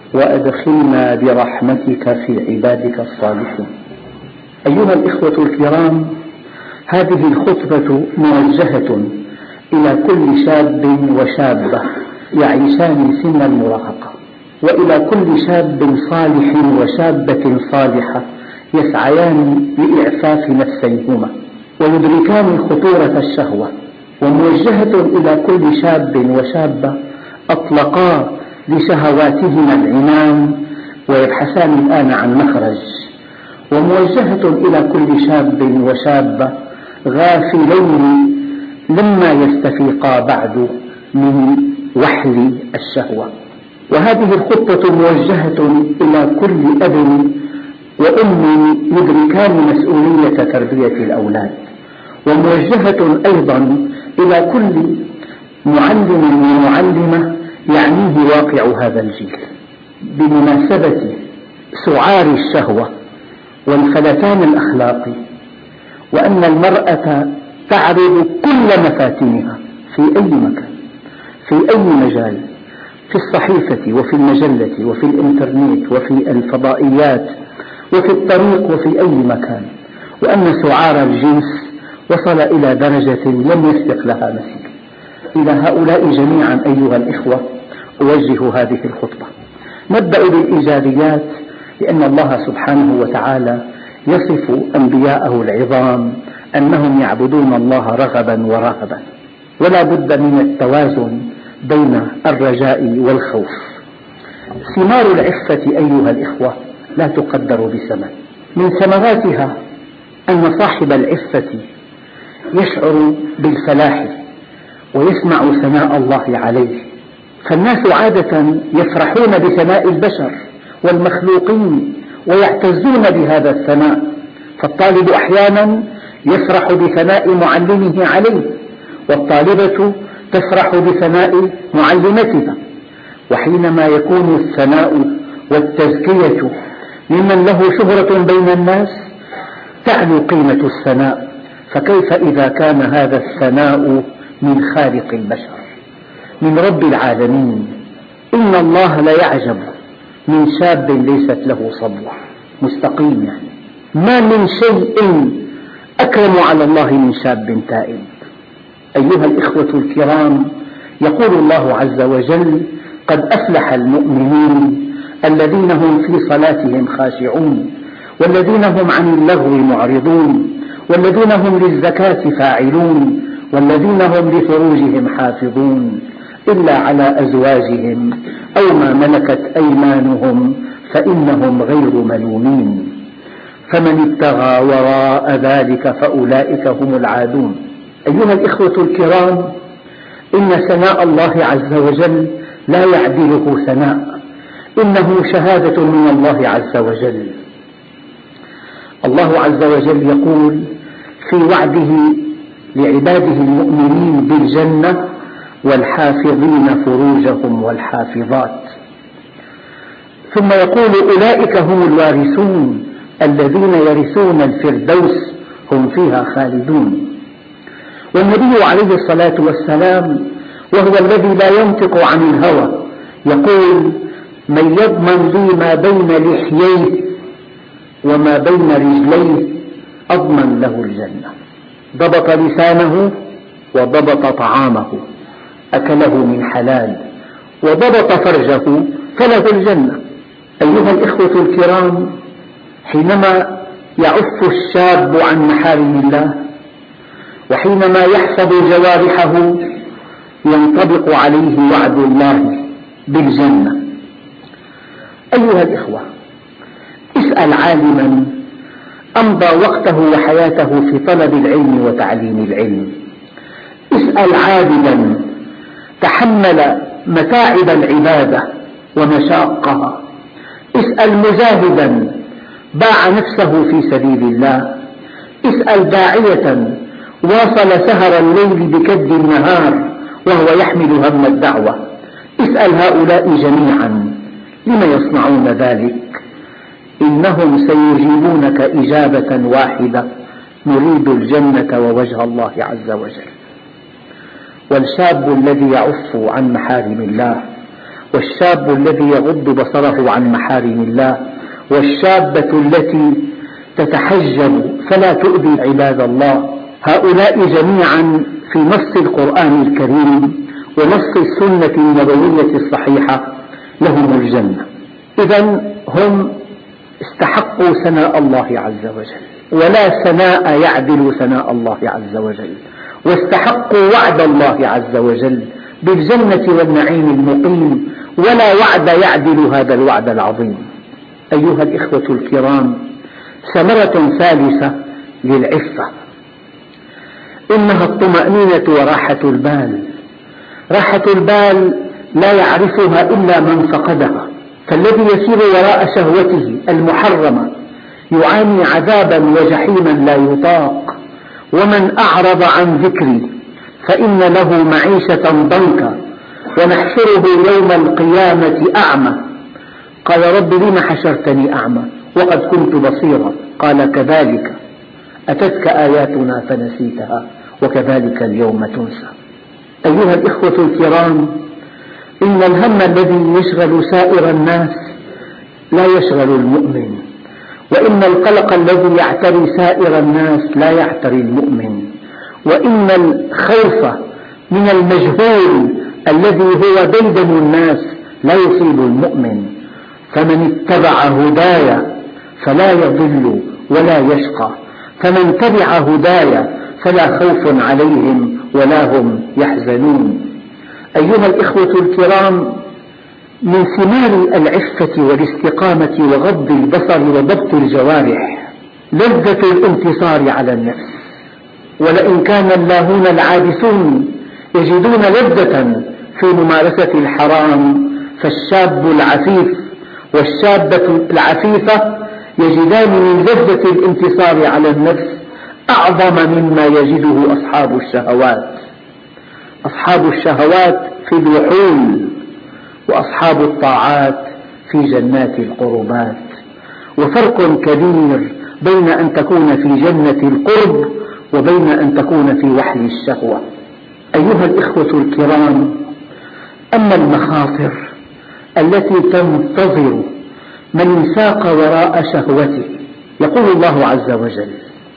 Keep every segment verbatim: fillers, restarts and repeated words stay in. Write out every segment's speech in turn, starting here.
وأدخلنا برحمتك في عبادك الصالحين. أيها الإخوة الكرام، هذه الخطبة موجهة إلى كل شاب وشابة يعيشان سن المراهقة، وإلى كل شاب صالح وشابة صالحة يسعيان لإعفاف نفسيهما ويدركان خطورة الشهوة، وموجهة إلى كل شاب وشابة أطلقا لشهواتهما العنان ويبحثان الآن عن مخرج، وموجهة إلى كل شاب وشابة غافلين لما يستفيقا بعد من وحل الشهوة. وهذه الخطة موجهة إلى كل أب وأم يدركان مسؤولية تربية الأولاد، وموجهة أيضا إلى كل معلم ومعلمة يعنيه واقع هذا الجيل بمناسبة سعار الشهوة والفلتان الأخلاقي، وأن المرأة تعرض كل مفاتنها في أي مكان في أي مجال، في الصحيفة وفي المجلة وفي الإنترنت وفي الفضائيات وفي الطريق وفي أي مكان، وأن سعار الجنس وصل إلى درجة لم يسبق لها مثيل. إلى هؤلاء جميعا أيها الإخوة أوجه هذه الخطبة. نبدأ بالإيجابيات، لأن الله سبحانه وتعالى يصف أنبياءه العظام أنهم يعبدون الله رغبا ورهبا، ولا بد من التوازن بين الرجاء والخوف. ثمار العفة أيها الإخوة لا تقدر بثمن. من ثمراتها أن صاحب العفة يشعر بالفلاح ويسمع ثناء الله عليه، فالناس عادة يفرحون بثناء البشر والمخلوقين ويعتزون بهذا الثناء، فالطالب أحيانا يفرح بثناء معلمه عليه، والطالبة تفرح بثناء معلمتها. وحينما يكون الثناء والتزكية ممن له شهرة بين الناس تعلو قيمة الثناء، فكيف إذا كان هذا الثناء من خالق البشر، من رب العالمين؟ إن الله ليعجب من شاب ليست له صبوة، مستقيم يعني. ما من شيء أكرم على الله من شاب تائب. أيها الإخوة الكرام، يقول الله عز وجل: قد أفلح المؤمنون الذين هم في صلاتهم خاشعون والذين هم عن اللغو معرضون والذين هم للزكاة فاعلون والذين هم لفروجهم حافظون إلا على أزواجهم أو ما ملكت أيمانهم فإنهم غير ملومين، فمن ابتغى وراء ذلك فأولئك هم العادون. أيها الإخوة الكرام، إن ثناء الله عز وجل لا يعدله ثناء، إنه شهادة من الله عز وجل. الله عز وجل يقول في وعده لعباده المؤمنين بالجنة: والحافظين فروجهم والحافظات. ثم يقول: أولئك هم الوارثون الذين يرثون الفردوس هم فيها خالدون. والنبي عليه الصلاة والسلام وهو الذي لا ينطق عن الهوى يقول: من يضمن لي ما بين لحييه وما بين رجليه أضمن له الجنة. ضبط لسانه وضبط طعامه، أكله من حلال، وضبط فرجه فله الجنة. أيها الإخوة الكرام، حينما يعف الشاب عن محارم الله وحينما يحفظ جوارحه ينطبق عليه وعد الله بالجنة. أيها الإخوة، اسأل عالما أمضى وقته وحياته في طلب العلم وتعليم العلم، اسأل عابدا تحمل متاعب العبادة ومشاقها، اسأل مجاهدا باع نفسه في سبيل الله، اسأل داعية واصل سهر الليل بكد النهار وهو يحمل هم الدعوة. اسأل هؤلاء جميعا لم يصنعون ذلك؟ إنهم سيجيبونك إجابة واحدة: نريد الجنة ووجه الله عز وجل. والشاب الذي يعف عن محارم الله والشاب الذي يغض بصره عن محارم الله، والشابة التي تتحجب فلا تؤذي عباد الله. هؤلاء جميعا في نص القرآن الكريم ونص السنة النبوية الصحيحة لهم الجنة. إذا هم استحقوا ثناء الله عز وجل، ولا ثناء يعدل ثناء الله عز وجل، واستحقوا وعد الله عز وجل بالجنة والنعيم المقيم، ولا وعد يعدل هذا الوعد العظيم. أيها الإخوة الكرام، ثمرة ثالثة للعفة إنها الطمأنينة وراحة البال. راحة البال لا يعرفها إلا من فقدها، فالذي يسير وراء شهوته المحرمة يعاني عذابا وجحيما لا يطاق. ومن أعرض عن ذكري فإن له معيشة ضنكا ونحشره يوم القيامة أعمى. قال رب لم حشرتني أعمى وقد كنت بصيرا، قال كذلك أتتك آياتنا فنسيتها وكذلك اليوم تنسى. أيها الإخوة الكرام، إن الهم الذي يشغل سائر الناس لا يشغل المؤمن، وإن القلق الذي يعتري سائر الناس لا يعتري المؤمن، وإن الخوف من المجهول الذي هو ديدن الناس لا يصيب المؤمن. فمن اتبع هداي فلا يضل ولا يشقى، فمن تبع هداي فلا خوف عليهم ولا هم يحزنون. أيها الإخوة الكرام، من ثمار العفة والاستقامة وغض البصر وضبط الجوارح لذة الانتصار على النفس. ولئن كان اللاهون العابثون يجدون لذة في ممارسة الحرام، فالشاب العفيف والشابة العفيفة يجدان من لذة الانتصار على النفس أعظم مما يجده أصحاب الشهوات. أصحاب الشهوات في الوحول، وأصحاب الطاعات في جنات القربات. وفرق كبير بين أن تكون في جنة القرب وبين أن تكون في وحل الشهوة. أيها الإخوة الكرام، أما المخاطر التي تنتظر من انساق وراء شهوته، يقول الله عز وجل: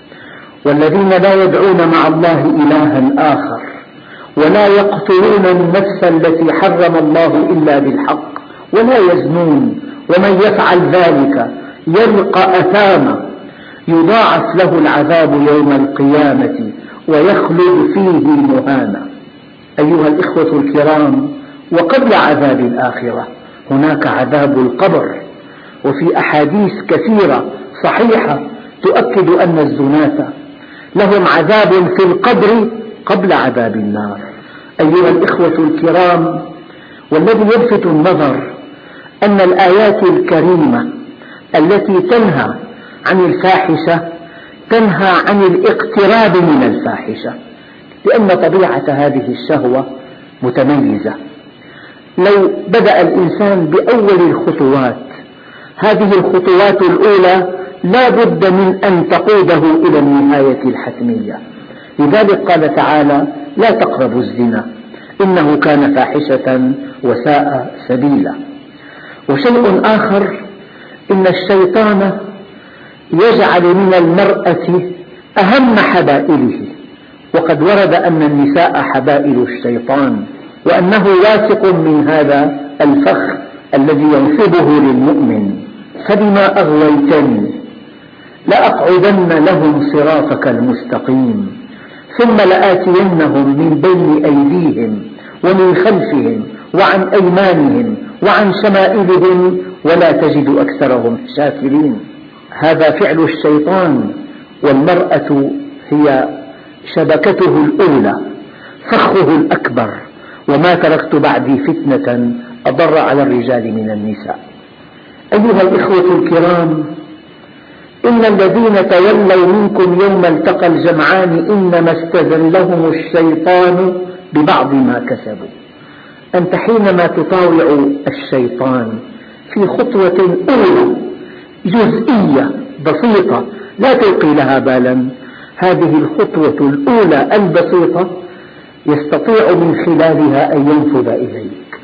والذين لا يدعون مع الله إلها آخر ولا يقتلون النفس التي حرم الله إلا بالحق ولا يزنون ومن يفعل ذلك يلقى أثاما يضاعف له العذاب يوم القيامة ويخلد فيه مهانا. أيها الإخوة الكرام، وقبل عذاب الآخرة هناك عذاب القبر، وفي أحاديث كثيرة صحيحة تؤكد أن الزناة لهم عذاب في القبر قبل عذاب النار. أيها الإخوة الكرام، والذي يلفت النظر أن الآيات الكريمة التي تنهى عن الفاحشة تنهى عن الاقتراب من الفاحشة، لأن طبيعة هذه الشهوة متميزة. لو بدأ الإنسان بأول الخطوات، هذه الخطوات الأولى لا بد من أن تقوده إلى النهاية الحتمية. لذلك قال تعالى: لا تقربوا الزنا إنه كان فاحشة وساء سبيلا. وشيء آخر، إن الشيطان يجعل من المرأة أهم حبائله، وقد ورد أن النساء حبائل الشيطان، وأنه واثق من هذا الفخ الذي ينصبه للمؤمن: فبما أغويتني لأقعدن لهم صراطك المستقيم ثم لآتينهم من بين أيديهم ومن خلفهم وعن أيمانهم وعن شمائلهم ولا تجد أكثرهم شاكرين. هذا فعل الشيطان، والمرأة هي شبكته الأولى، فخه الأكبر. وما تركت بعدي فتنة أضر على الرجال من النساء. أيها الإخوة الكرام، إن الذين تولوا منكم يوم التقى الجمعان إنما استزلهم الشيطان ببعض ما كسبوا. أنت حينما تطاوع الشيطان في خطوة أولى جزئية بسيطة لا تلقي لها بالا، هذه الخطوة الأولى البسيطة يستطيع من خلالها أن ينفذ إليك.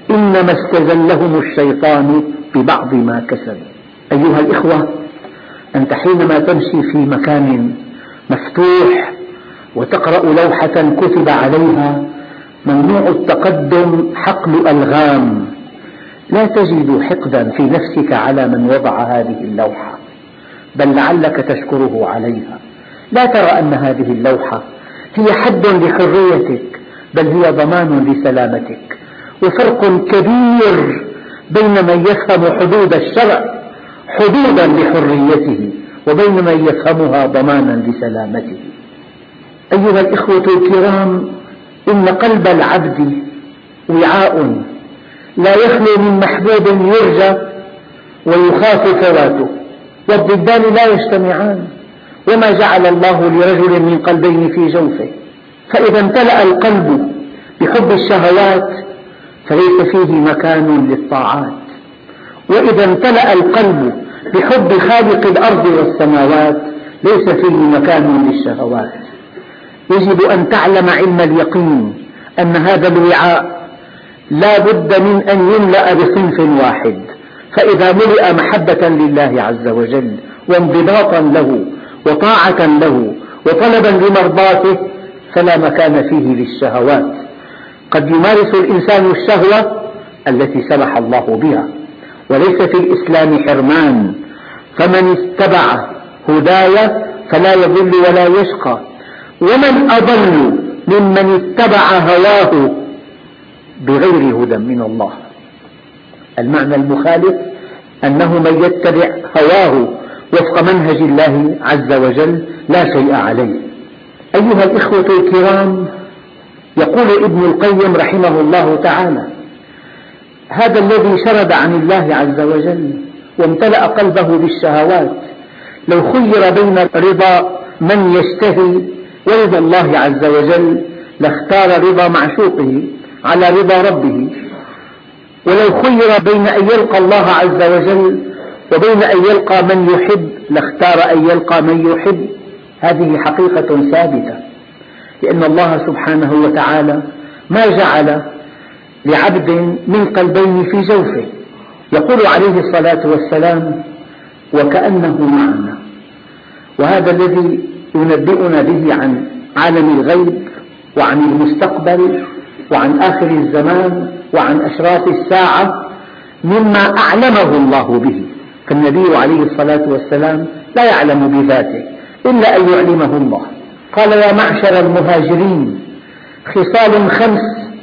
إنما استزلهم الشيطان ببعض ما كسبوا. أيها الإخوة، أنت حينما تمشي في مكان مفتوح وتقرأ لوحة كتب عليها ممنوع التقدم حقل ألغام، لا تجد حقدا في نفسك على من وضع هذه اللوحة، بل لعلك تشكره عليها. لا ترى أن هذه اللوحة هي حد لحريتك، بل هي ضمان لسلامتك. وفرق كبير بين من يفهم حدود الشرع حدودا لحريته وبين من يفهمها ضمانا لسلامته. أيها الإخوة الكرام، إن قلب العبد وعاء لا يخلو من محبوب يرجى ويخاف فواته، والضدان لا يجتمعان، وما جعل الله لرجل من قلبين في جوفه. فإذا امتلأ القلب بحب الشهوات فليس فيه مكان للطاعات، وإذا امتلأ القلب بحب خالق الأرض والسماوات ليس فيه مكان للشهوات. يجب أن تعلم علم اليقين أن هذا الوعاء لا بد من أن يملأ بصنف واحد، فإذا ملئ محبة لله عز وجل وانضباطا له وطاعة له وطلبا لمرضاته فلا مكان فيه للشهوات. قد يمارس الإنسان الشهوة التي سمح الله بها، وليس في الإسلام حرمان، فمن اتبع هداي فلا يضل ولا يشقى، ومن أضل ممن اتبع هواه بغير هدى من الله. المعنى المخالف أنه من يتبع هواه وفق منهج الله عز وجل لا شيء عليه. أيها الإخوة الكرام، يقول ابن القيم رحمه الله تعالى: هذا الذي شرد عن الله عز وجل وامتلأ قلبه بالشهوات لو خير بين رضا من يشتهي ورضا الله عز وجل لاختار رضا معشوقه على رضا ربه، ولو خير بين أن يلقى الله عز وجل وبين أن يلقى من يحب لاختار أن يلقى من يحب. هذه حقيقة ثابتة، لأن الله سبحانه وتعالى ما جعل لعبد من قلبين في جوفه. يقول عليه الصلاة والسلام: وكأنه معنا. وهذا الذي ينبئنا به عن عالم الغيب وعن المستقبل وعن آخر الزمان وعن أشراط الساعة مما أعلمه الله به. فالنبي عليه الصلاة والسلام لا يعلم بذاته إلا أن يعلمه الله. قال: يا معشر المهاجرين، خصال خمس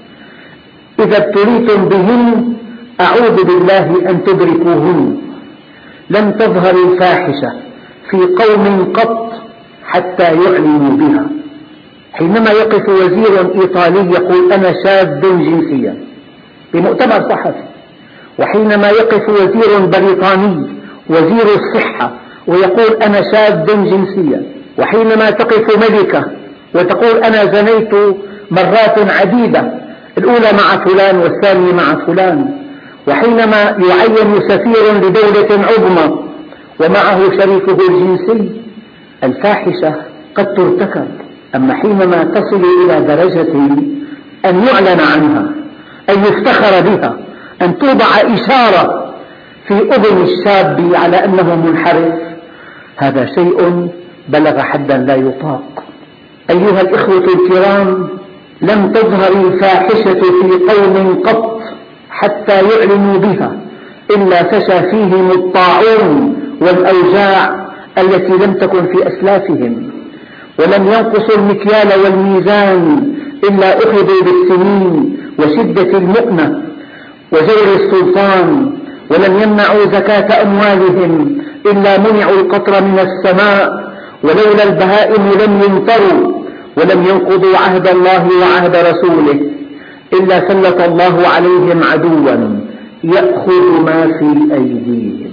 إذا ابتليتم بهن أعوذ بالله أن تدركوهن. لم تظهر الفاحشة في قوم قط حتى يعلنوا بها. حينما يقف وزير إيطالي يقول: أنا شاذ جنسيا بمؤتمر صحفي، وحينما يقف وزير بريطاني وزير الصحة ويقول: أنا شاذ جنسيا، وحينما تقف ملكة وتقول: أنا زنيت مرات عديدة، الأولى مع فلان والثانية مع فلان، وحينما يعين سفير لدولة عظمى ومعه شريكه الجنسي، الفاحشة قد ترتكب. أما حينما تصل إلى درجة أن يعلن عنها، أن يفتخر بها، أن توضع إشارة في أذن الشاب على أنه منحرف، هذا شيء بلغ حدا لا يطاق. أيها الإخوة الكرام، لم تظهر الفاحشة في قوم قط حتى يعلنوا بها إلا فشى فيهم الطاعون والأوجاع التي لم تكن في أسلافهم، ولم ينقصوا المكيال والميزان إلا أخذوا بالسنين وشدة المؤنة وجور السلطان، ولم يمنعوا زكاة أموالهم إلا منعوا القطر من السماء، ولولا البهائم لم يمطروا، ولم ينقضوا عهد الله وعهد رسوله إلا سلط الله عليهم عدوا يأخذ ما في أيديهم.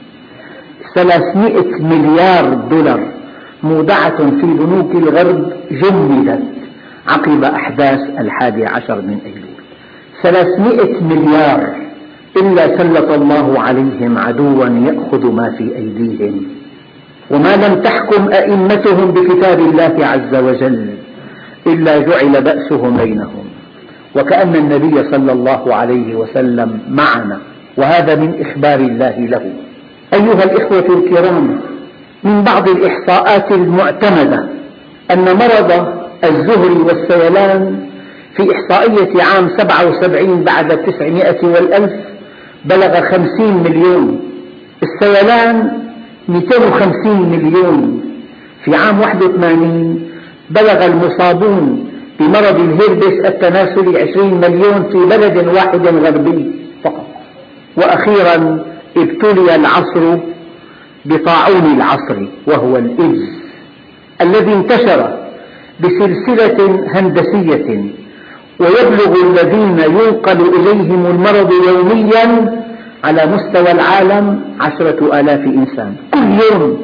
ثلاثمائة مليار دولار مودعة في بنوك الغرب جمدت عقب أحداث الحادي عشر من أيلول. ثلاثمائة مليار إلا سلط الله عليهم عدوا يأخذ ما في أيديهم. وما لم تحكم أئمتهم بكتاب الله عز وجل إلا جعل بأسهم بينهم، وكأن النبي صلى الله عليه وسلم معنا، وهذا من إخبار الله له. أيها الإخوة الكرام، من بعض الإحصاءات المعتمدة أن مرض الزهري والسيلان في إحصائية عام سبعة وسبعين بعد التسعمائة والألف بلغ خمسين مليون، السيلان مئتين وخمسين مليون، في عام واحد وثمانين بلغ المصابون بمرض الهربس التناسلي عشرين مليون في بلد واحد غربي فقط. وأخيرا ابتلي العصر بطاعون العصر وهو الإيدز الذي انتشر بسلسلة هندسية، ويبلغ الذين ينقل إليهم المرض يوميا على مستوى العالم عشرة آلاف إنسان كل يوم،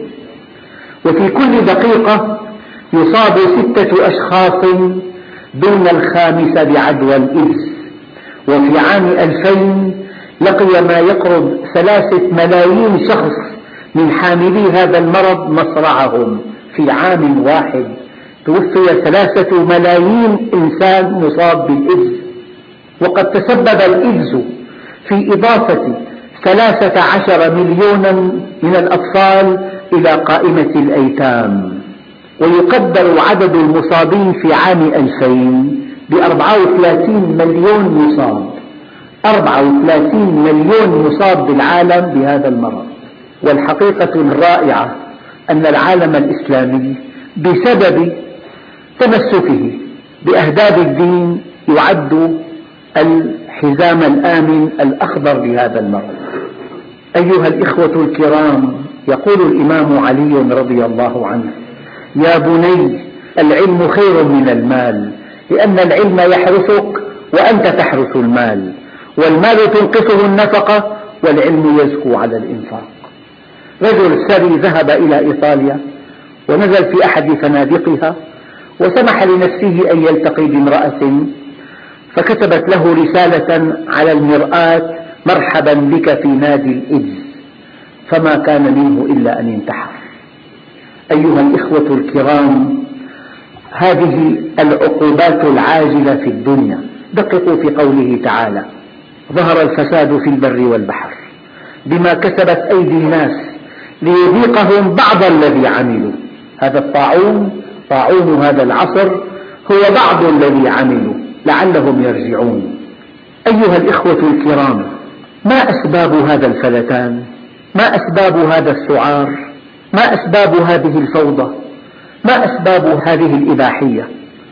وفي كل دقيقة يصاب ستة أشخاص دون الخامسة بعدوى الإيدز. وفي عام ألفين لقي ما يقرب ثلاثة ملايين شخص من حاملي هذا المرض مصرعهم في عام واحد، توفي ثلاثة ملايين إنسان مصاب بالإيدز. وقد تسبب الإيدز في إضافة ثلاثة عشر مليونا من الأطفال إلى قائمة الأيتام، ويقدر عدد المصابين في عام ألفين بأربعة وثلاثين مليون مصاب، أربعة وثلاثين مليون مصاب بالعالم بهذا المرض. والحقيقة الرائعة أن العالم الإسلامي بسبب تمسكه بأهداف الدين يعد الحزام الآمن الأخضر لهذا المرض. أيها الإخوة الكرام، يقول الإمام علي رضي الله عنه: يا بني، العلم خير من المال، لأن العلم يحرسك وأنت تحرس المال، والمال تنقصه النفقة والعلم يزكو على الإنفاق. رجل ثري ذهب إلى إيطاليا ونزل في أحد فنادقها، وسمح لنفسه أن يلتقي بامرأة، فكتبت له رسالة على المرآة: مرحبا بك في نادي الإيدز، فما كان منه إلا أن ينتحر. أيها الإخوة الكرام، هذه العقوبات العاجلة في الدنيا. دققوا في قوله تعالى: ظهر الفساد في البر والبحر بما كسبت أيدي الناس ليذيقهم بعض الذي عملوا. هذا الطاعون، طاعون هذا العصر، هو بعض الذي عملوا لعلهم يرجعون. أيها الإخوة الكرام، ما أسباب هذا الفلتان؟ ما أسباب هذا السعار؟ ما أسباب هذه الفوضى؟ ما أسباب هذه الإباحية؟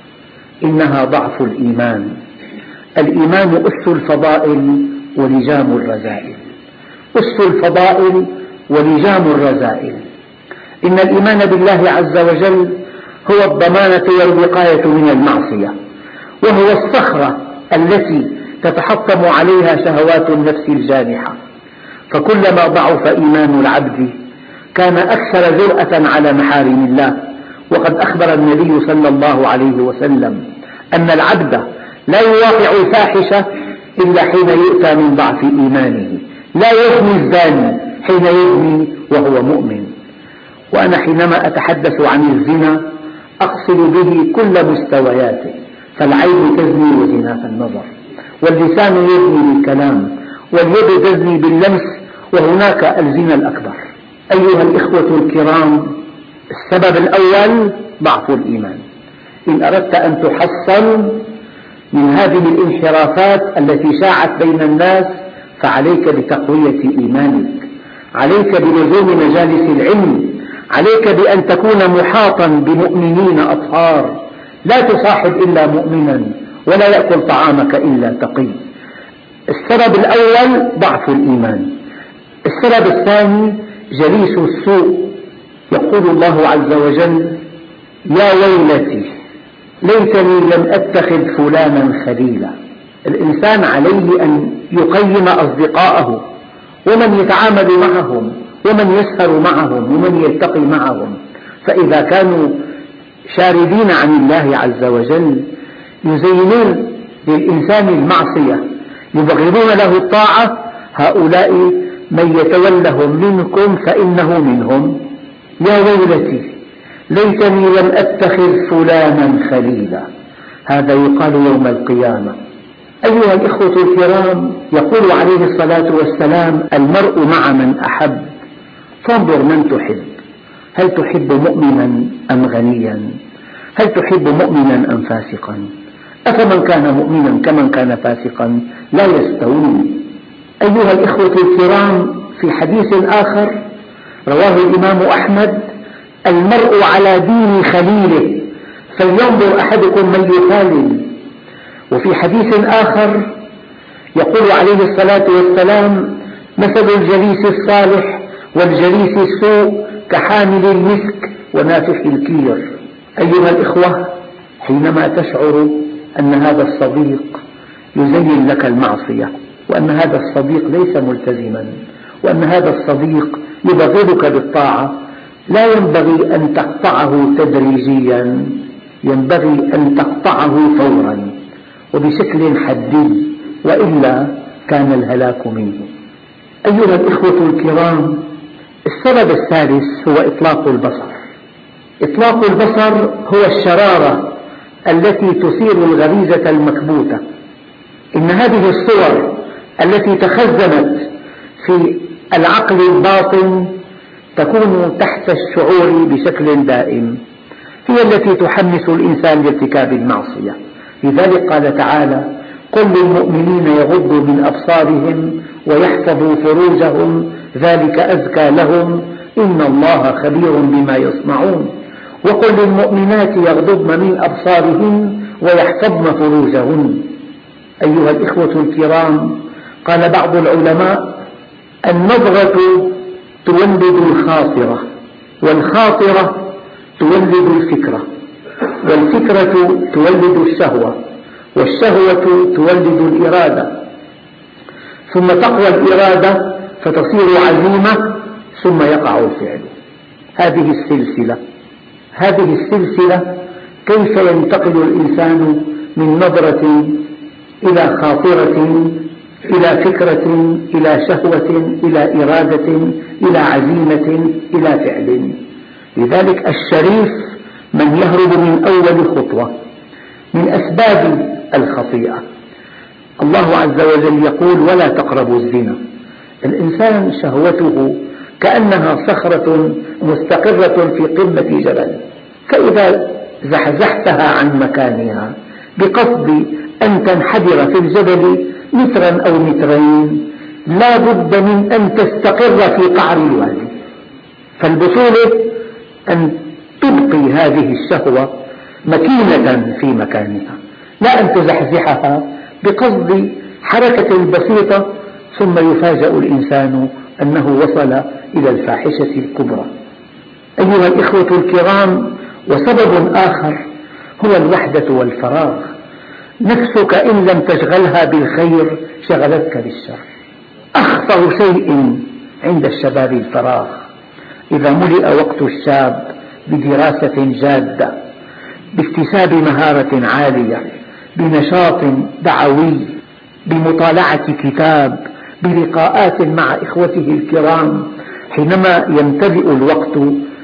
إنها ضعف الإيمان. الإيمان أس الفضائل ولجام الرذائل، أس الفضائل ولجام الرذائل. إن الإيمان بالله عز وجل هو الضمانة والوقاية من المعصية، وهو الصخرة التي تتحطم عليها شهوات النفس الجانحة. فكلما ضعف إيمان العبد كان أكثر جرأة على محارم الله. وقد أخبر النبي صلى الله عليه وسلم أن العبد لا يواقع الفاحشة إلا حين يؤتى من ضعف إيمانه، لا يزني الزاني حين يزني وهو مؤمن. وأنا حينما أتحدث عن الزنا أقصد به كل مستوياته، فالعين تزني وزنا النظر، واللسان يزني بالكلام، واليد تزني باللمس، وهناك الزنا الأكبر. أيها الإخوة الكرام، السبب الأول ضعف الإيمان. إن أردت أن تحصن من هذه الانحرافات التي شاعت بين الناس فعليك بتقوية إيمانك، عليك بلزوم مجالس العلم، عليك بأن تكون محاطا بمؤمنين أطهار، لا تصاحب إلا مؤمنا، ولا يأكل طعامك إلا تقي. السبب الأول ضعف الإيمان. السبب الثاني جليس السوء. يقول الله عز وجل: يا ويلتي ليتني لم أتخذ فلانا خليلا. الإنسان عليه أن يقيم أصدقاءه، ومن يتعامل معهم، ومن يسهر معهم، ومن يلتقي معهم. فإذا كانوا شاردين عن الله عز وجل يزينون للإنسان المعصية، يبغضون له الطاعة، هؤلاء من يتولهم منكم فإنه منهم. يا ويلتي ليتني لم أتخذ فلانا خليلا. هذا يقال يوم القيامة. أيها الإخوة الكرام، يقول عليه الصلاة والسلام: المرء مع من أحب، فانظر من تحب، هل تحب مؤمنا أم غنيا؟ هل تحب مؤمنا أم فاسقا؟ أفمن كان مؤمنا كمن كان فاسقا لا يستوون. أيها الإخوة الكرام، في حديث آخر رواه الإمام أحمد: المرء على دين خليله فلينظر أحدكم من يخالل. وفي حديث آخر يقول عليه الصلاة والسلام: مثل الجليس الصالح والجليس السوء كحامل المسك ونافخ الكير. أيها الإخوة، حينما تشعر أن هذا الصديق يزين لك المعصية، وأن هذا الصديق ليس ملتزما، وأن هذا الصديق يبغضك بالطاعة، لا ينبغي أن تقطعه تدريجيا، ينبغي أن تقطعه فورا وبشكل حدي، وإلا كان الهلاك منه. أيها الإخوة الكرام، السبب الثالث هو إطلاق البصر. إطلاق البصر هو الشرارة التي تثير الغريزة المكبوتة. إن هذه الصور التي تخزنت في العقل الباطن تكون تحت الشعور بشكل دائم، هي التي تحمس الإنسان لارتكاب المعصية. لذلك قال تعالى: قل للمؤمنين يغضوا من أبصارهم ويحفظوا فروجهم ذلك أزكى لهم إن الله خبير بما يصنعون. وقل للمؤمنات يغضضن من أبصارهن ويحفظن فروجهن. أيها الإخوة الكرام، قال بعض العلماء: النظرة تولد الخاطرة، والخاطرة تولد الفكرة، والفكرة تولد الشهوة، والشهوة تولد الإرادة، ثم تقوى الإرادة فتصير عزيمة، ثم يقع الفعل. هذه السلسلة هذه السلسلة كيف ينتقل الإنسان من نظرة إلى خاطرة إلى فكرة إلى شهوة إلى إرادة إلى عزيمة إلى فعل. لذلك الشريف من يهرب من أول خطوة من أسباب الخطيئة. الله عز وجل يقول: ولا تقربوا الزنا. الإنسان شهوته كأنها صخرة مستقرة في قمة جبل، فإذا زحزحتها عن مكانها بقصد أن تنحدر في الجبل مترا أو مترين، لا بد من أن تستقر في قعر الوادي. فالبطولة أن تبقي هذه الشهوة مكينة في مكانها، لا أن تزحزحها بقصد حركة بسيطة ثم يفاجأ الإنسان أنه وصل إلى الفاحشة الكبرى. أيها الإخوة الكرام، وسبب آخر هو الوحدة والفراغ. نفسك إن لم تشغلها بالخير شغلتك بالشر. أخطر شيء عند الشباب الفراغ. إذا ملئ وقت الشاب بدراسة جادة، باكتساب مهارة عالية، بنشاط دعوي، بمطالعة كتاب، بلقاءات مع إخوته الكرام، حينما يمتلئ الوقت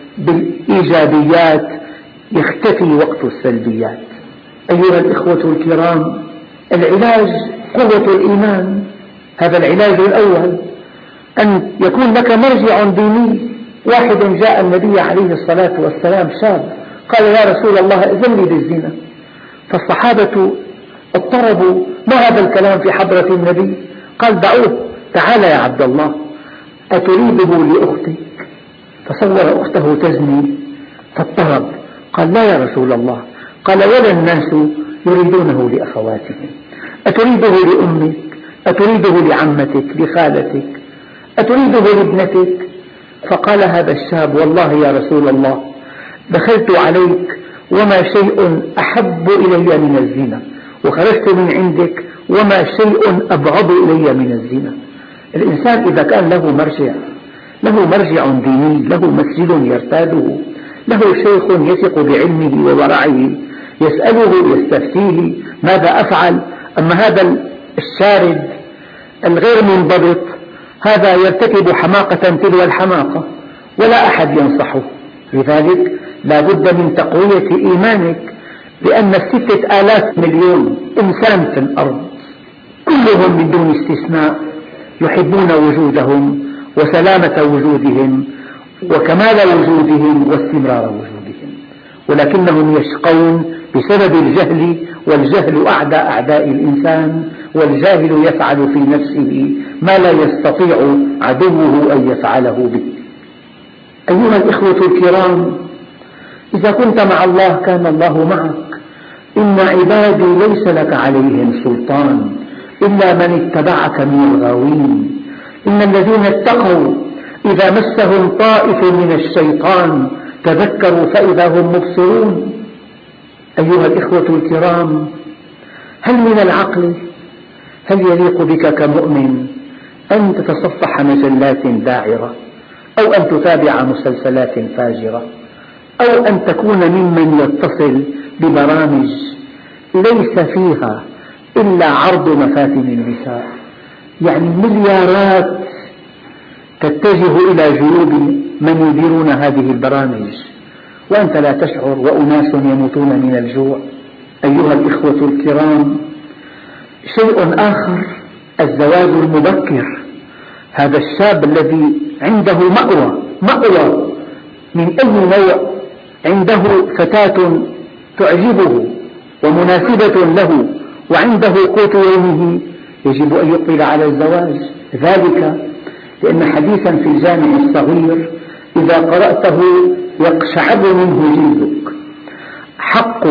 بالإيجابيات يختفي وقت السلبيات. أيها الإخوة الكرام، العلاج قوة الإيمان. هذا العلاج الأول، أن يكون لك مرجع ديني. واحد جاء النبي عليه الصلاة والسلام شاب، قال: يا رسول الله إذن لي بالزنا. فالصحابة اضطربوا: ما هذا الكلام في حضرة النبي؟ قال: دعوه، تعال يا عبد الله، أتريده لأختك؟ فصور أخته تزني فاضطرب، قال: لا يا رسول الله. قال: ولا الناس يريدونه لأخواتهم، أتريده لأمك؟ أتريده لعمتك لخالتك؟ أتريده لابنتك؟ فقال هذا الشاب: والله يا رسول الله دخلت عليك وما شيء أحب إلي من الزنا، وخرجت من عندك وما شيء أبغض إلي من الزنا. الإنسان إذا كان له مرجع له مرجع ديني، له مسجد يرتاده، له شيخ يثق بعلمه وورعه يسأله يستفتيه ماذا أفعل. أما هذا الشارد الغير منضبط هذا يرتكب حماقة تلو الحماقة ولا أحد ينصحه. لذلك لا بد من تقوية إيمانك، لأن ستة آلاف مليون إنسان في الأرض كلهم من دون استثناء يحبون وجودهم وسلامة وجودهم وكمال وجودهم واستمرار وجودهم، ولكنهم يشقون بسبب الجهل، والجهل أعدى أعداء الإنسان، والجاهل يفعل في نفسه ما لا يستطيع عدوه أن يفعله به. أيها الإخوة الكرام، إذا كنت مع الله كان الله معك. إن عبادي ليس لك عليهم سلطان إلا من اتبعك من الغاوين. إن الذين اتقوا إذا مسهم طائف من الشيطان تذكروا فإذا هم مبصرون. أيها الإخوة الكرام، هل من العقل، هل يليق بك كمؤمن أن تتصفح مجلات داعرة، أو أن تتابع مسلسلات فاجرة، أو أن تكون ممن يتصل ببرامج ليس فيها إلا عرض مفاتن النساء؟ يعني مليارات تتجه إلى جيوب من يديرون هذه البرامج وأنت لا تشعر، وأناس يموتون من الجوع. أيها الإخوة الكرام، شيء آخر الزواج المبكر. هذا الشاب الذي عنده مأوى مأوى من أي نوع، عنده فتاة تعجبه ومناسبة له وعنده قوت يومه، يجب أن يقبل على الزواج. ذلك لأن حديثا في الجامع الصغير إذا قرأته يقشعر منه جلدك. حق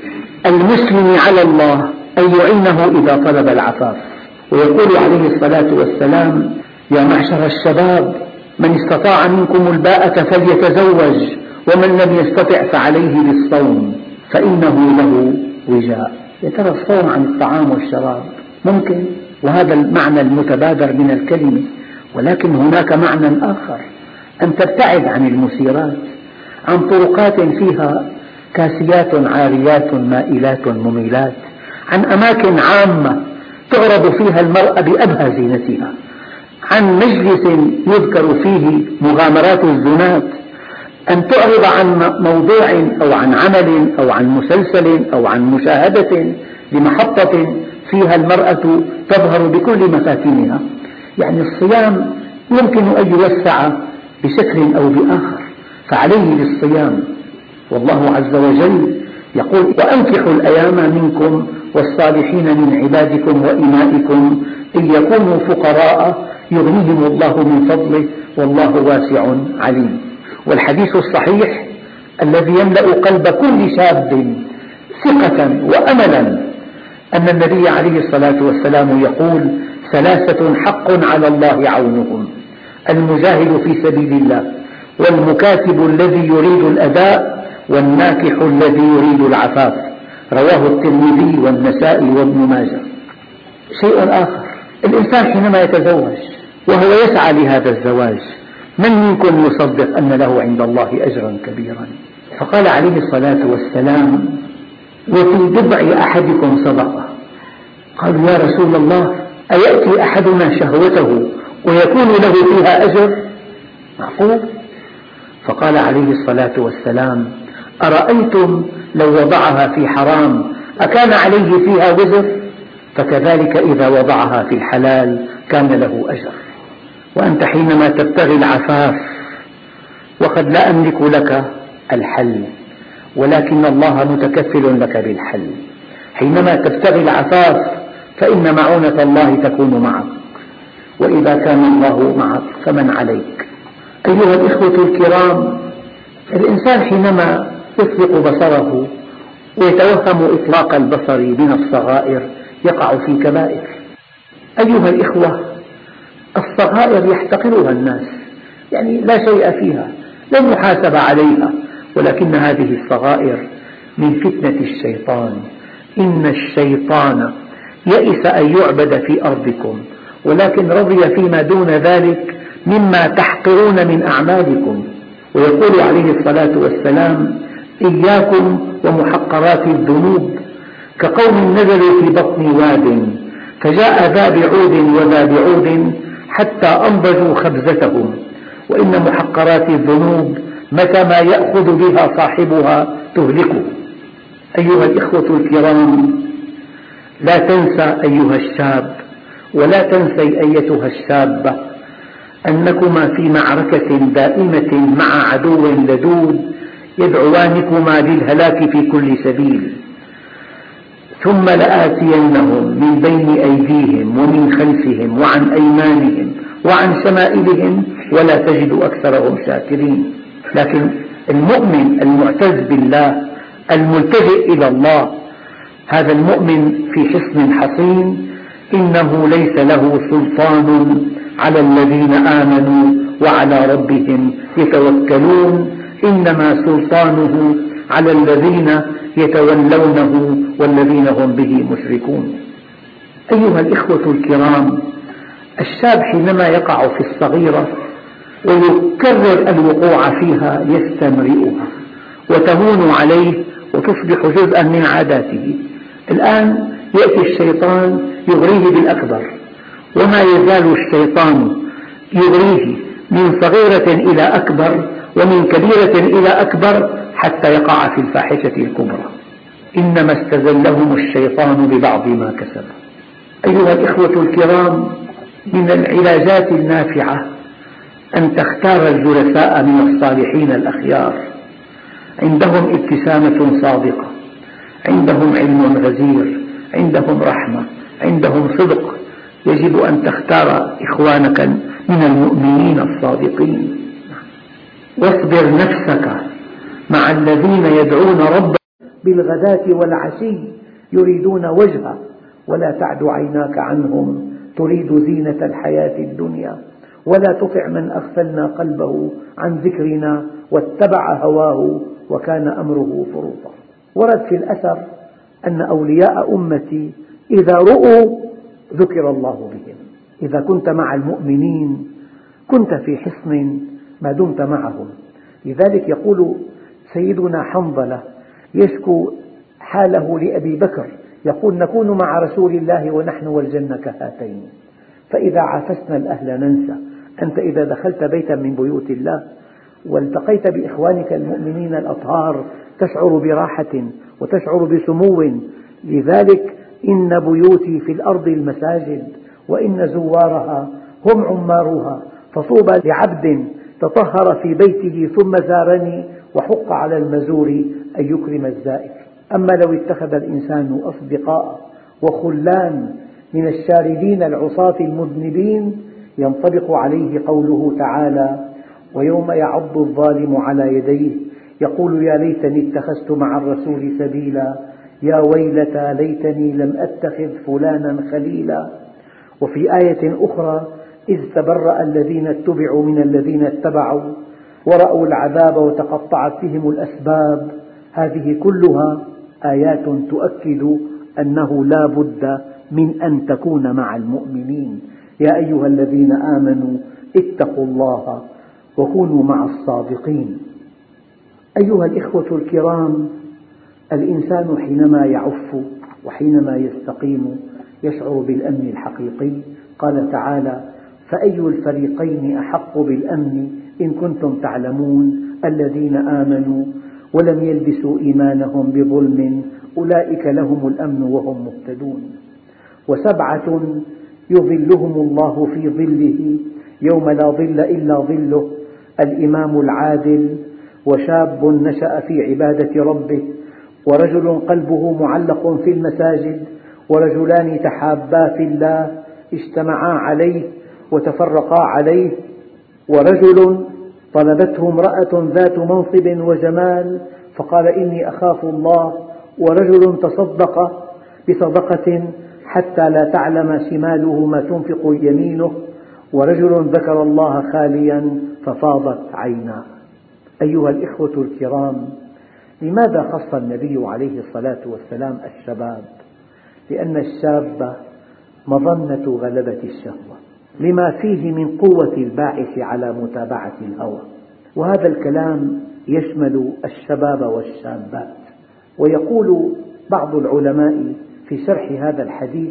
المسلم على الله أن يعينه إذا طلب العفاف، ويقول عليه الصلاة والسلام: يا معشر الشباب، من استطاع منكم الباءة فليتزوج، ومن لم يستطع فعليه بالصوم فإنه له وجاء. يا ترى الصوم عن الطعام والشراب ممكن، وهذا المعنى المتبادر من الكلمة، ولكن هناك معنى آخر، أن تبتعد عن المثيرات، عن طرقات فيها كاسيات عاريات مائلات مميلات، عن أماكن عامة تعرض فيها المرأة بأبهى زينتها، عن مجلس يذكر فيه مغامرات الزنات، أن تعرض عن موضوع أو عن عمل أو عن مسلسل أو عن مشاهدة لمحطة فيها المرأة تظهر بكل مفاتنها. يعني الصيام يمكن أن يوسع بشكل أو بآخر، فعليه بالصيام. والله عز وجل يقول: وأنكحوا الأيام منكم والصالحين من عبادكم وإمائكم إن يكونوا فقراء يغنيهم الله من فضله والله واسع عليم. والحديث الصحيح الذي يملأ قلب كل شاب ثقة وأملا أن النبي عليه الصلاة والسلام يقول: ثلاثة حق على الله عونهم: المجاهد في سبيل الله، والمكاتب الذي يريد الأداء، والناكح الذي يريد العفاف. رواه الترمذي والنسائي وابن ماجه. شيء آخر، الإنسان حينما يتزوج وهو يسعى لهذا الزواج، من منكم يصدق أن له عند الله أجرا كبيرا؟ فقال عليه الصلاة والسلام: وفي ضبع أحدكم صدقة. قالوا: يا رسول الله، أيأتي أحدنا شهوته ويكون له فيها أجر؟ معقول؟ فقال عليه الصلاة والسلام: أرأيتم لو وضعها في حرام أكان عليه فيها وزر؟ فكذلك إذا وضعها في الحلال كان له أجر. وأنت حينما تبتغي العفاف، وقد لا أملك لك الحل ولكن الله متكفل لك بالحل، حينما تبتغي العفاف فإن معونة الله تكون معك، وإذا كان الله معك فمن عليك. أيها الإخوة الكرام، الإنسان حينما يطلق بصره ويتوهم إطلاق البصر من الصغائر يقع في كبائر. أيها الإخوة، الصغائر يحتقرها الناس، يعني لا شيء فيها، لا محاسبة عليها، ولكن هذه الصغائر من فتنة الشيطان. إن الشيطان يئس أن يعبد في أرضكم ولكن رضي فيما دون ذلك مما تحقرون من أعمالكم. ويقول عليه الصلاة والسلام: إياكم ومحقرات الذنوب، كقوم نزلوا في بطن واد فجاء ذا بعود وذا بعود حتى أنضجوا خبزتهم، وإن محقرات الذنوب متى ما يأخذ بها صاحبها تهلكه. أيها الإخوة الكرام، لا تنسى أيها الشاب ولا تنسي أيتها الشابة أنكما في معركة دائمة مع عدو لدود يدعوانكما للهلاك في كل سبيل، ثم لآتينهم من بين أيديهم ومن خلفهم وعن أيمانهم وعن شمائلهم ولا تجد أكثرهم شاكرين. لكن المؤمن المعتز بالله الملتجئ إلى الله، هذا المؤمن في حصن حصين، إنه ليس له سلطان على الذين آمنوا وعلى ربهم يتوكلون، إنما سلطانه على الذين يتولونه والذين هم به مشركون. أيها الإخوة الكرام، الشاب حينما يقع في الصغيرة ويكرر الوقوع فيها يستمرئها وتهون عليه وتصبح جزءا من عاداته. الآن يأتي الشيطان يغريه بالأكبر، وما يزال الشيطان يغريه من صغيرة إلى أكبر ومن كبيرة إلى أكبر حتى يقع في الفاحشة الكبرى. إنما استزلهم الشيطان ببعض ما كسب. أيها الإخوة الكرام، من العلاجات النافعة أن تختار الجلساء من الصالحين الأخيار، عندهم ابتسامة صادقة، عندهم علم غزير، عندهم رحمة، عندهم صدق. يجب أن تختار إخوانك من المؤمنين الصادقين. واصبر نفسك مع الذين يدعون ربك بالغداة والعشي يريدون وجهه ولا تعد عيناك عنهم تريد زينة الحياة الدنيا ولا تطع من أغفلنا قلبه عن ذكرنا واتبع هواه وكان أمره فرطا. ورد في الأثر أن أولياء أمتي إذا رؤوا ذكر الله بهم. إذا كنت مع المؤمنين كنت في حصن ما دمت معهم. لذلك يقول سيدنا حنظلة يشكو حاله لأبي بكر، يقول: نكون مع رسول الله ونحن والجنة كهاتين، فإذا عافسنا الأهل ننسى. أنت إذا دخلت بيتا من بيوت الله والتقيت بإخوانك المؤمنين الأطهار تشعر براحة وتشعر بسمو. لذلك إن بيوتي في الأرض المساجد وإن زوارها هم عمارها، فطوبى لعبد تطهر في بيته ثم زارني وحق على المزور أن يكرم الزائر. أما لو اتخذ الإنسان أصدقاء وخلان من الشاردين العصاة المذنبين ينطبق عليه قوله تعالى: ويوم يعض الظالم على يديه يقول يا ليتني اتخذت مع الرسول سبيلا يا ويلتى ليتني لم أتخذ فلانا خليلا. وفي آية أخرى: إذ تبرأ الذين اتبعوا من الذين اتبعوا ورأوا العذاب وتقطعت بهم الأسباب. هذه كلها آيات تؤكد أنه لا بد من أن تكون مع المؤمنين. يا أيها الذين آمنوا اتقوا الله وكونوا مع الصادقين. أيها الإخوة الكرام، الإنسان حينما يعف وحينما يستقيم يشعر بالأمن الحقيقي. قال تعالى: فأي الفريقين أحق بالأمن إن كنتم تعلمون الذين آمنوا ولم يلبسوا إيمانهم بظلم أولئك لهم الأمن وهم مهتدون. وسبعة يظلهم الله في ظله يوم لا ظل إلا ظله: الإمام العادل، وشاب نشأ في عبادة ربه، ورجل قلبه معلق في المساجد، ورجلان تحابا في الله اجتمعا عليه وتفرقا عليه، ورجل طلبته امرأة ذات منصب وجمال فقال إني أخاف الله، ورجل تصدق بصدقة حتى لا تعلم شماله ما تنفق يمينه، ورجل ذكر الله خاليا ففاضت عيناه. أيها الإخوة الكرام، لماذا خص النبي عليه الصلاة والسلام الشباب؟ لأن الشاب مظنة غلبة الشهوة، لما فيه من قوة الباعث على متابعة الهوى. وهذا الكلام يشمل الشباب والشابات. ويقول بعض العلماء في شرح هذا الحديث: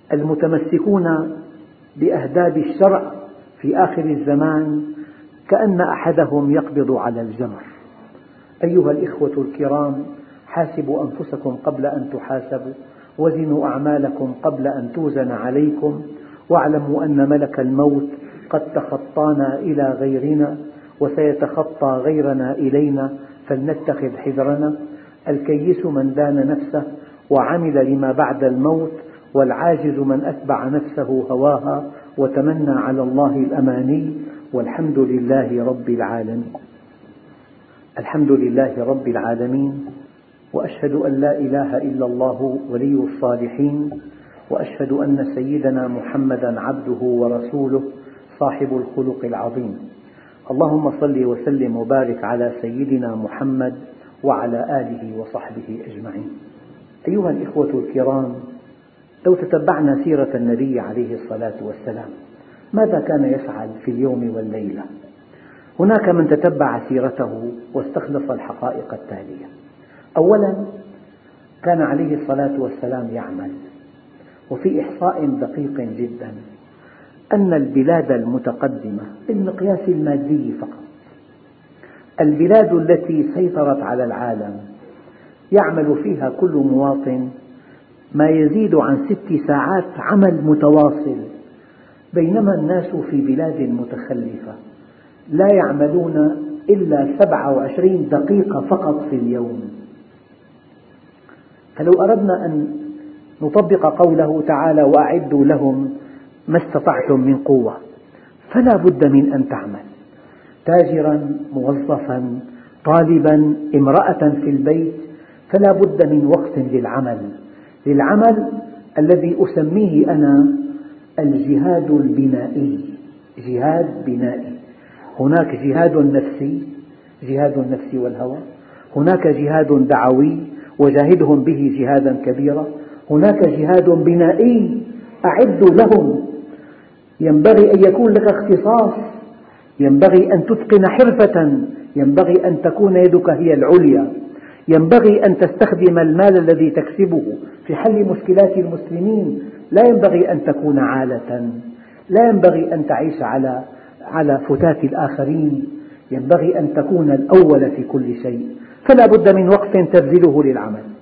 المتمسكون بأهداب الشرع في آخر الزمان كأن أحدهم يقبض على الجمر. أيها الإخوة الكرام، حاسبوا أنفسكم قبل أن تحاسبوا، وزنوا أعمالكم قبل أن توزن عليكم، واعلموا أن ملك الموت قد تخطانا إلى غيرنا وسيتخطى غيرنا إلينا فلنتخذ حذرنا. الكيس من دان نفسه وعمل لما بعد الموت، والعاجز من أتبع نفسه هواها وتمنى على الله الأماني، والحمد لله رب العالمين. الحمد لله رب العالمين، وأشهد أن لا إله إلا الله ولي الصالحين، وأشهد أن سيدنا محمدا عبده ورسوله صاحب الخلق العظيم. اللهم صل وسلم وبارك على سيدنا محمد وعلى آله وصحبه أجمعين. أيها الإخوة الكرام، لو تتبعنا سيرة النبي عليه الصلاة والسلام ماذا كان يفعل في اليوم والليلة؟ هناك من تتبع سيرته واستخلص الحقائق التالية. أولا، كان عليه الصلاة والسلام يعمل، وفي إحصاء دقيق جدا أن البلاد المتقدمة بالمقياس المادي فقط، البلاد التي سيطرت على العالم يعمل فيها كل مواطن ما يزيد عن ست ساعات عمل متواصل، بينما الناس في بلاد متخلفة لا يعملون إلا سبعة وعشرين دقيقة فقط في اليوم. فلو أردنا أن نطبق قوله تعالى وأعدوا لهم ما استطعتم من قوة، فلا بد من أن تعمل، تاجرا، موظفا، طالبا، امرأة في البيت، فلا بد من وقت للعمل للعمل الذي أسميه أنا الجهاد البنائي. جهاد بنائي. هناك جهاد نفسي، جهاد النفس والهوى، هناك جهاد دعوي وجاهدهم به جهادا كبيرا، هناك جهاد بنائي أعدوا لهم. ينبغي أن يكون لك اختصاص، ينبغي أن تتقن حرفة، ينبغي أن تكون يدك هي العليا، ينبغي أن تستخدم المال الذي تكسبه في حل مشكلات المسلمين، لا ينبغي أن تكون عالة، لا ينبغي أن تعيش على على فتات الآخرين، ينبغي أن تكون الأول في كل شيء. فلا بد من وقت تبذله للعمل.